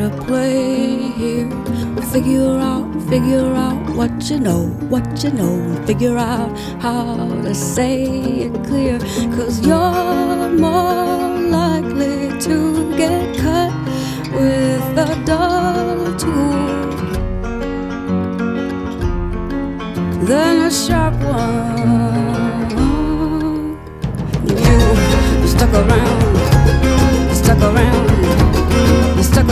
to play here. Figure out what you know, figure out how to say it clear. 'Cause you're more likely to get